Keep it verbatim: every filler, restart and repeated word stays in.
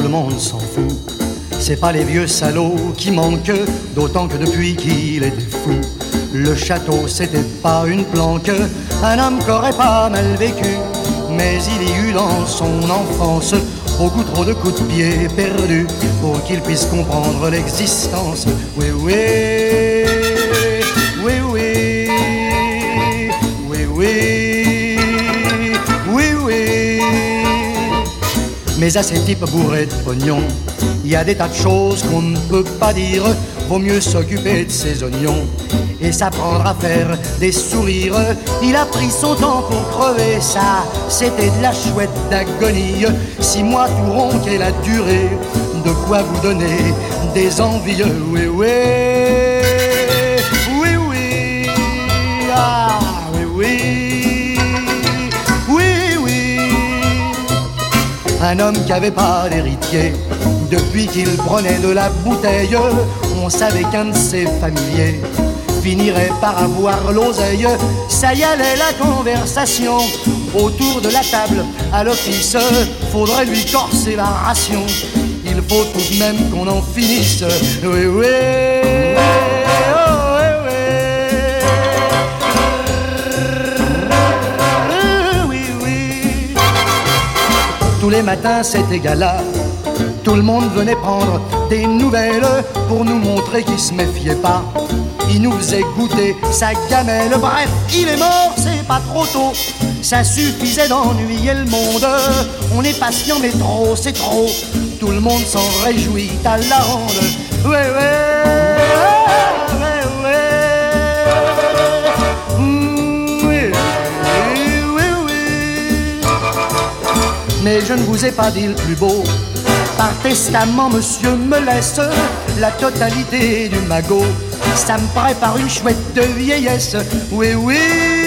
le monde s'en fout. C'est pas les vieux salauds qui manquent, d'autant que depuis qu'il était fou, le château c'était pas une planque, un homme qu'aurait pas mal vécu. Mais il y eut dans son enfance beaucoup trop de coups de pied perdus pour qu'il puisse comprendre l'existence. Oui, oui, oui, oui, oui, oui, oui, oui. Mais à ces types bourrés de pognon, il y a des tas de choses qu'on ne peut pas dire. Vaut mieux s'occuper de ses oignons et s'apprendre à faire des sourires. Il a pris son temps pour crever ça, c'était de la chouette d'agonie. Six mois tout rond qu'elle a duré, de quoi vous donner des envieux. Oui, oui, oui, oui, ah, oui, oui, oui, oui. Un homme qui avait pas d'héritier, depuis qu'il prenait de la bouteille, on savait qu'un de ses familiers finirait par avoir l'oseille. Ça y allait la conversation autour de la table à l'office. Faudrait lui corser la ration, il faut tout de même qu'on en finisse. Oui, oui, oh, oui, oui, oui, oui. Tous les matins c'était gala, tout le monde venait prendre des nouvelles pour nous montrer qu'il se méfiait pas. Il nous faisait goûter sa gamelle. Bref, il est mort, c'est pas trop tôt. Ça suffisait d'ennuyer le monde. On est patient mais trop, c'est trop. Tout le monde s'en réjouit à la ronde. Ouais, ouais, ouais, ouais. Mmh, oui, oui, oui. Mais je ne vous ai pas dit le plus beau. Par testament, monsieur me laisse la totalité du magot. Ça me prépare une chouette de vieillesse. Oui, oui.